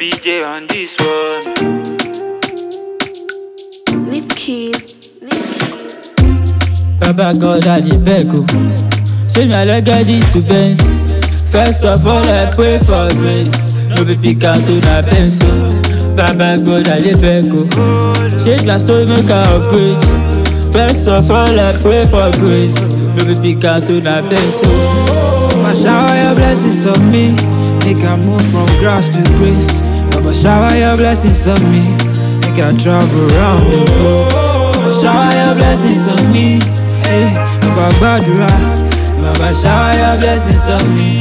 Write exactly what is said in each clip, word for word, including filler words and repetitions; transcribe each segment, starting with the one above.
B J on this one. Leave keys, leave keys. Baba God I dey beg o, say me I like get this to Benz. First of all I pray for grace, no be pick out to na pencil. Baba God I dey beg o, shake my story make I upgrade. First of all I pray for grace, no be pick out to na pencil. Baba shower your blessings on me, make I move from grass to grace. Baba shower your blessings on me, make I travel around the world. Baba shower your blessings on me, hey, Baba gbàdúrà. Baba shower your blessings on me.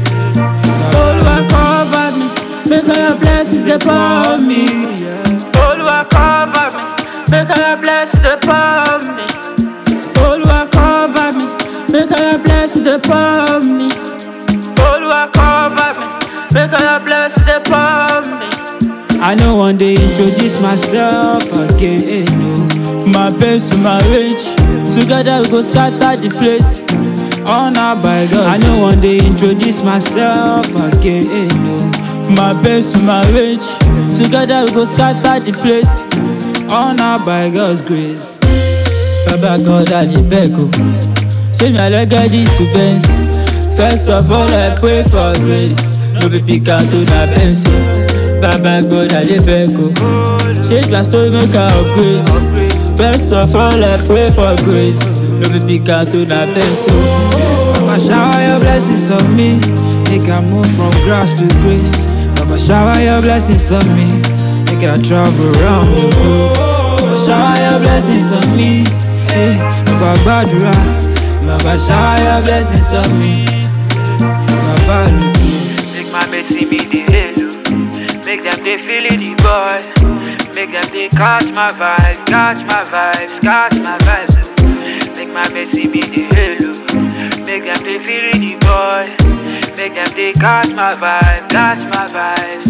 Oluwa cover me, make all your blessings dey pour on me. Oluwa cover me, make all your blessings dey pour on me. Oluwa cover me, make all your blessings dey pour on me. Oluwa cover me, make all your blessings dey pour on me. I know one day introduce myself again, no. My best to my rich, together we go scatter the place. Honor by God. I know one day introduce myself again, no. My best to my rich, together we go scatter the place. Honor by God's grace. Baba God I dey beg o, say me I like get this to Benz. First of all I pray for grace, no be pick out to na pencil. Baba God I dey beg o, shake my story make I upgrade. First of all I pray for grace, no be pick out to na pencil. Baba shower your blessings on me, make I move from grass to grace. Baba shower your blessings on me, make I travel around the world. Baba shower your blessings on me, hey, Baba gbàdúrà. Baba shower your blessings on me, Baba look. Make my Messi me the halo, make them they feel it the boy. Make them they catch my vibes, catch my vibes, catch my vibes. Make my Messi me the halo, make them they feel it the boy. Make them they catch my vibes, catch my vibes.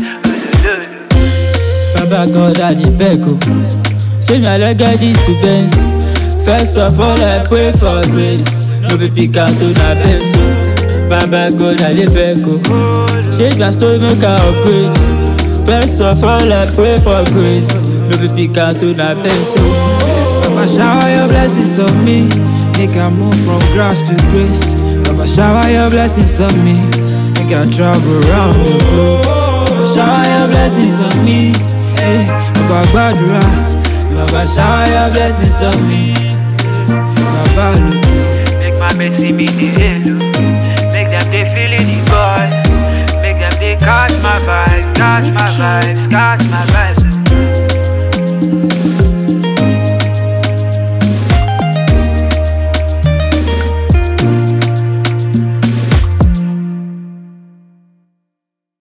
Baba God I dey beg o, say me I like get this to Benz. First of all I pray for grace, no be pick out to na pencil. Baba God I dey beg o, shake my story make I upgrade. First of all I pray for grace, no be pick out to na pencil. Baba shower your blessings on me, make I move from grass to grace. Baba shower your blessings on me, make I travel around the world. Baba shower your blessings on me, hey, Baba gbàdúrà. Baba shower your blessings on me, Baba look. Make my Messi me the halo, make them they feel it the boy. Make them they catch my vibes, catch my vibes, catch my vibes.